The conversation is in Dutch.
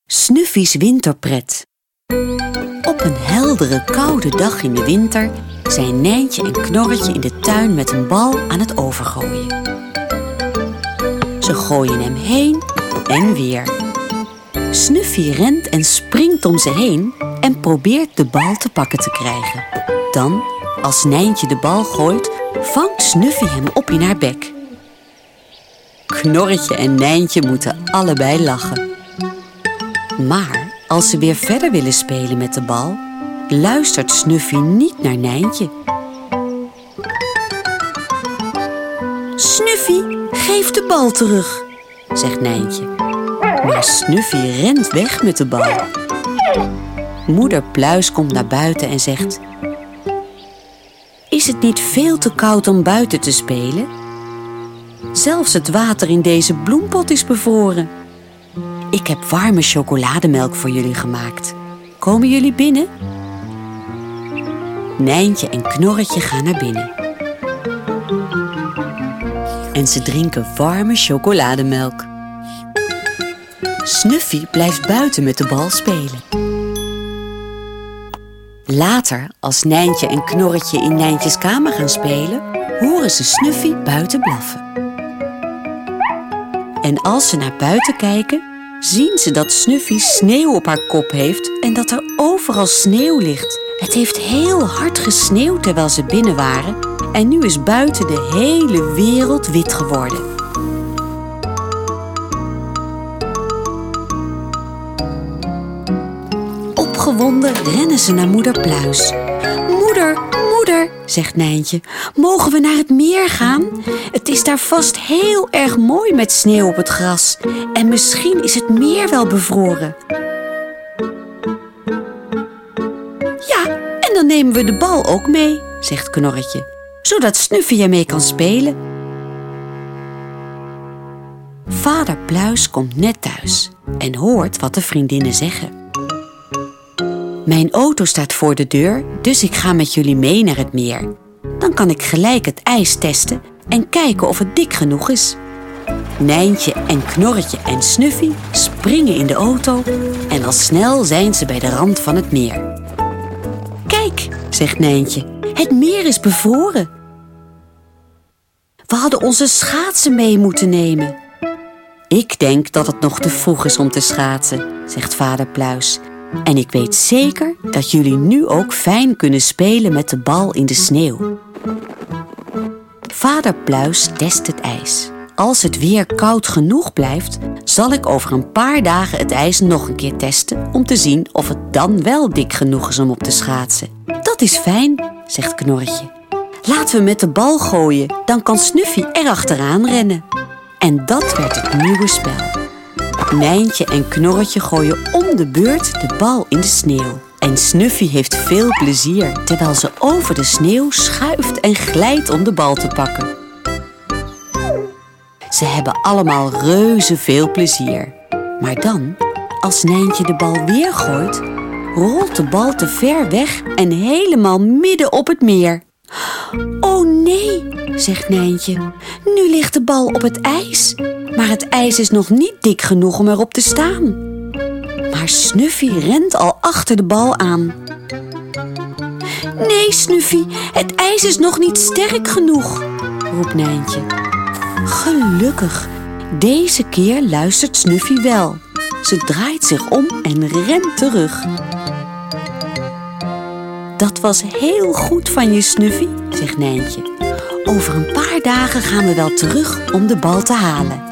Snuffy's winterpret. Op een heldere, koude dag in de winter zijn Nijntje en Knorretje in de tuin met een bal aan het overgooien. Ze gooien hem heen en weer. Snuffy rent en springt om ze heen en probeert de bal te pakken te krijgen. Dan, als Nijntje de bal gooit, vangt Snuffy hem op in haar bek. Knorretje en Nijntje moeten allebei lachen. Maar als ze weer verder willen spelen met de bal, luistert Snuffy niet naar Nijntje. Snuffy, geef de bal terug, zegt Nijntje. Maar Snuffy rent weg met de bal. Moeder Pluis komt naar buiten en zegt: Is het niet veel te koud om buiten te spelen? Zelfs het water in deze bloempot is bevroren. Ik heb warme chocolademelk voor jullie gemaakt. Komen jullie binnen? Nijntje en Knorretje gaan naar binnen. En ze drinken warme chocolademelk. Snuffy blijft buiten met de bal spelen. Later, als Nijntje en Knorretje in Nijntjes kamer gaan spelen, horen ze Snuffy buiten blaffen. En als ze naar buiten kijken, zien ze dat Snuffy sneeuw op haar kop heeft en dat er overal sneeuw ligt. Het heeft heel hard gesneeuwd terwijl ze binnen waren en nu is buiten de hele wereld wit geworden. Opgewonden rennen ze naar moeder Pluis. Moeder, zegt Nijntje, mogen we naar het meer gaan? Het is daar vast heel erg mooi met sneeuw op het gras. En misschien is het meer wel bevroren. Ja, en dan nemen we de bal ook mee, zegt Knorretje, zodat Snuffy ermee kan spelen. Vader Pluis komt net thuis en hoort wat de vriendinnen zeggen. Mijn auto staat voor de deur, dus ik ga met jullie mee naar het meer. Dan kan ik gelijk het ijs testen en kijken of het dik genoeg is. Nijntje en Knorretje en Snuffy springen in de auto en al snel zijn ze bij de rand van het meer. Kijk, zegt Nijntje, het meer is bevroren. We hadden onze schaatsen mee moeten nemen. Ik denk dat het nog te vroeg is om te schaatsen, zegt vader Pluis. En ik weet zeker dat jullie nu ook fijn kunnen spelen met de bal in de sneeuw. Vader Pluis test het ijs. Als het weer koud genoeg blijft, zal ik over een paar dagen het ijs nog een keer testen om te zien of het dan wel dik genoeg is om op te schaatsen. Dat is fijn, zegt Knorretje. Laten we met de bal gooien, dan kan Snuffy erachteraan rennen. En dat werd het nieuwe spel. Nijntje en Knorretje gooien om de beurt de bal in de sneeuw. En Snuffy heeft veel plezier terwijl ze over de sneeuw schuift en glijdt om de bal te pakken. Ze hebben allemaal reuze veel plezier. Maar dan, als Nijntje de bal weer gooit, rolt de bal te ver weg en helemaal midden op het meer. Oh nee, zegt Nijntje, nu ligt de bal op het ijs. Maar het ijs is nog niet dik genoeg om erop te staan. Maar Snuffy rent al achter de bal aan. Nee, Snuffy, het ijs is nog niet sterk genoeg, roept Nijntje. Gelukkig, deze keer luistert Snuffy wel. Ze draait zich om en rent terug. Dat was heel goed van je, Snuffy, zegt Nijntje. Over een paar dagen gaan we wel terug om de bal te halen.